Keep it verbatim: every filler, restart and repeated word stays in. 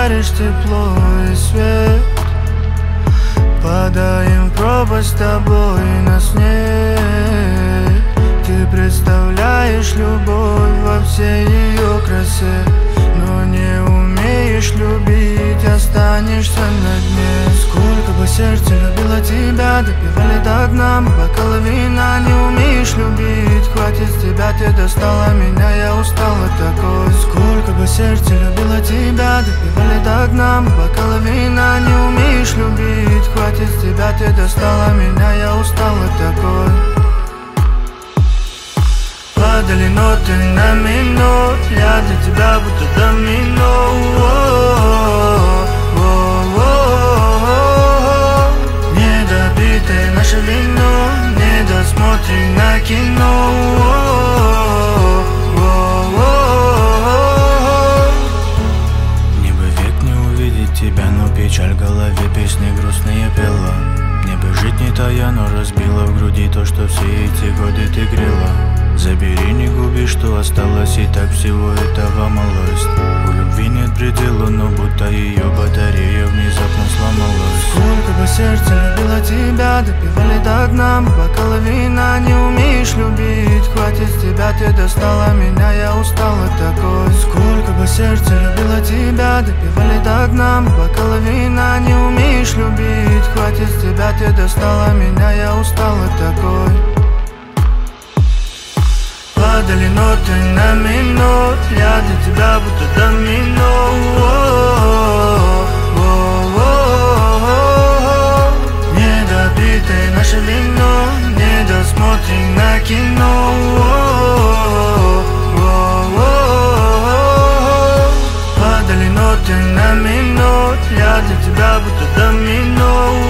даришь тепло и свет. Падаем в пропасть с тобой, нас нет. Ты представляешь любовь во всей ее красе, но не умеешь любить, останешься на дне. Сколько бы сердце любило тебя, допивали до дна мы бокалы вина. Не умеешь любить, хватит с тебя, ты достала меня, я устала такой. Сколько бы сердце любило тебя, допивали до дна мы бокалы вина. Не умеешь любить, хватит с тебя, ты достала меня, я устала такой. Падали ноты на минут, я для тебя будто домино. Недобитое наше вино, недосмотрено кино. Мне бы век не увидеть тебя, но печаль в голове песни грустные пела. Мне бы жить не тая, но разбила в груди то, что все эти годы ты грела. Забери, не губи, что осталось, и так всего этого малость. У любви нет предела, но будто ее батарея внезапно сломалась. Сколько бы сердце любило тебя, допивали до дна мы бокалы вина. Не умеешь любить, хватит с тебя, ты достала меня, я устала такой. Сколько бы сердце любило тебя, допивали до дна мы бокалы вина. Не умеешь любить, хватит с тебя, ты достала меня, я устала такой. Падали ноты на минут, я для тебя будто домино. Недопитое наше вино, недосмотрено кино. Падали ноты на минут, я для тебя будто домино.